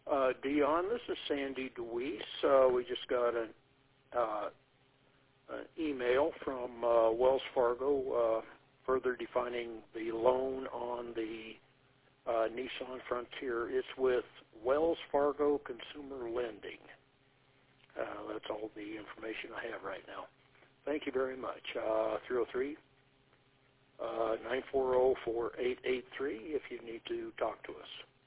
Dion, this is Sandy DeWeese. We just got an email from Wells Fargo further defining the loan on the Nissan Frontier. It's with Wells Fargo Consumer Lending. That's all the information I have right now. Thank you very much. 303-940-4883 if you need to talk to us.